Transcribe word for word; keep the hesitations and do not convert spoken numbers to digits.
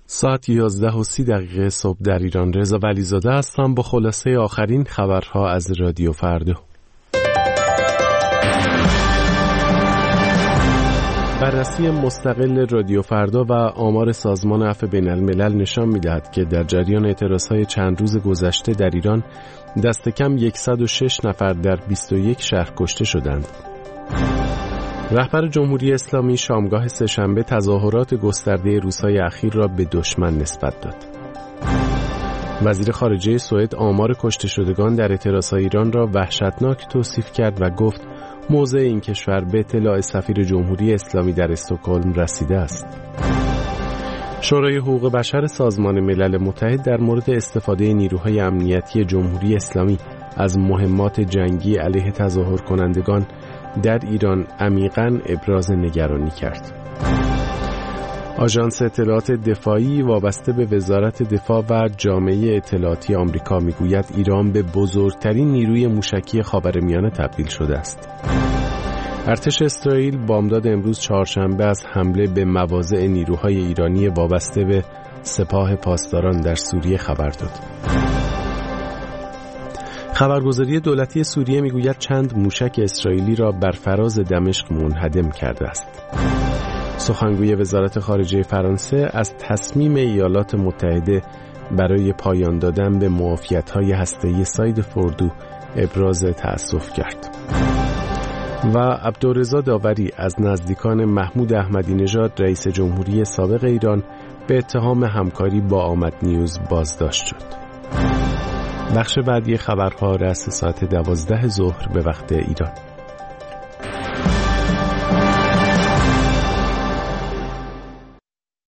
ساعت یازده و سی دقیقه صبح در ایران. رضا ولیزاده هستم با خلاصه آخرین خبرها از رادیو فردا. بررسی مستقل رادیو فردا و آمار سازمان عفو بین الملل نشان می‌دهد که در جریان اعتراضهای چند روز گذشته در ایران دست کم صد و شش نفر در بیست و یک شهر کشته شدند. رهبر جمهوری اسلامی شامگاه سه‌شنبه تظاهرات گسترده روزهای اخیر را به دشمن نسبت داد. وزیر خارجه سوئد آمار کشته شدگان در اعتراضهای ایران را وحشتناک توصیف کرد و گفت موضع این کشور به اطلاع سفیر جمهوری اسلامی در استکهلم رسیده است. شورای حقوق بشر سازمان ملل متحد در مورد استفاده نیروهای امنیتی جمهوری اسلامی از مهمات جنگی علیه تظاهر کنندگان در ایران عمیقاً ابراز نگرانی کرد. آژانس اطلاعات دفاعی وابسته به وزارت دفاع و جامعه اطلاعاتی آمریکا میگوید ایران به بزرگترین نیروی موشکی خاورمیانه تبدیل شده است. ارتش اسرائیل بامداد امروز چهارشنبه از حمله به مواضع نیروهای ایرانی وابسته به سپاه پاسداران در سوریه خبر داد. خبرگزاری دولتی سوریه میگوید چند موشک اسرائیلی را بر فراز دمشق منهدم کرده است. سخنگوی وزارت خارجه فرانسه از تصمیم ایالات متحده برای پایان دادن به معافیت‌های هسته‌ای ساید فوردو ابراز تأسف کرد. و عبدالرضا داوری از نزدیکان محمود احمدی نژاد رئیس جمهوری سابق ایران به اتهام همکاری با آمد نیوز بازداشت شد. بخش بعدی خبرها رأس ساعت دوازده ظهر به وقت ایران.